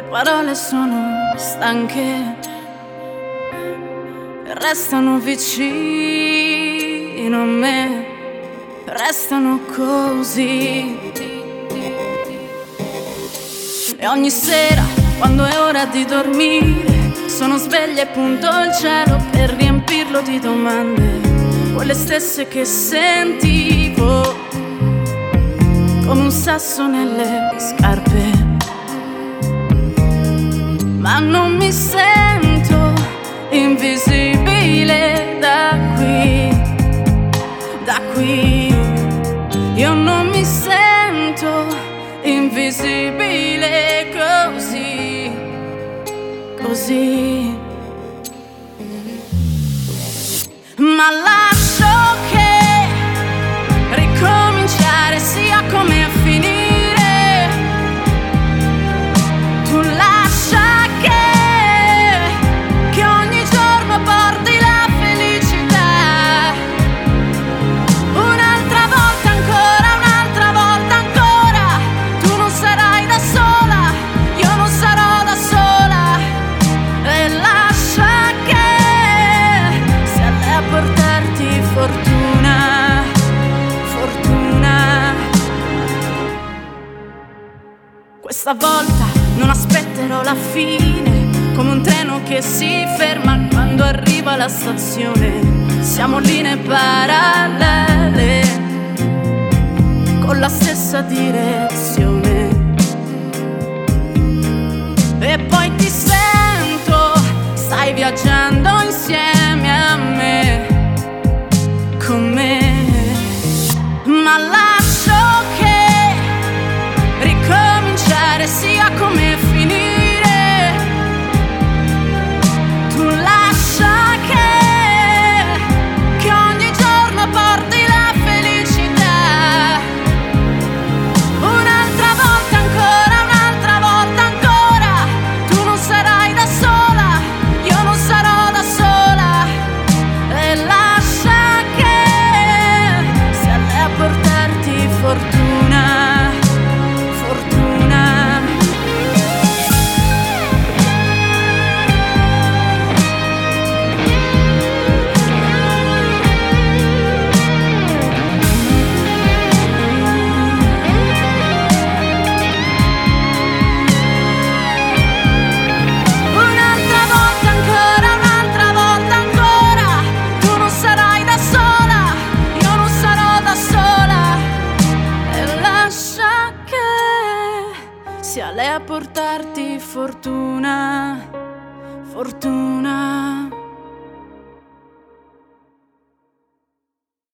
parole sono stanche, restano vicino a me, restano così. E ogni sera, quando è ora di dormire, sono sveglia e punto il cielo per riempirlo di domande, quelle stesse che sentivo come un sasso nelle scarpe. Ma non mi sento invisibile da qui, da qui. Io non mi sento invisibile così, così. Ma lascio che ricominciare sia come a finire. Tu lascia che ogni giorno porti la felicità. Un'altra volta ancora, un'altra volta ancora. Tu non sarai da sola, io non sarò da sola. E lascia che sia lei a portarti fortuna, fortuna. Questa volta non aspetterò la fine, come un treno che si ferma quando arriva alla stazione. Siamo linee parallele, con la stessa direzione. E poi ti sento, stai viaggiando insieme a me, con me. Ma lascio che ricominciare sia come finire. Tu lascia che ogni giorno porti la felicità. Un'altra volta ancora, un'altra volta ancora. Tu non sarai da sola, io non sarò da sola. E lascia che sia lei a portarti fortuna, fortuna. Un'altra volta ancora, un'altra volta ancora. Tu non sarai da sola, io non sarò da sola. E lascia che sia lei a portarti fortuna, fortuna.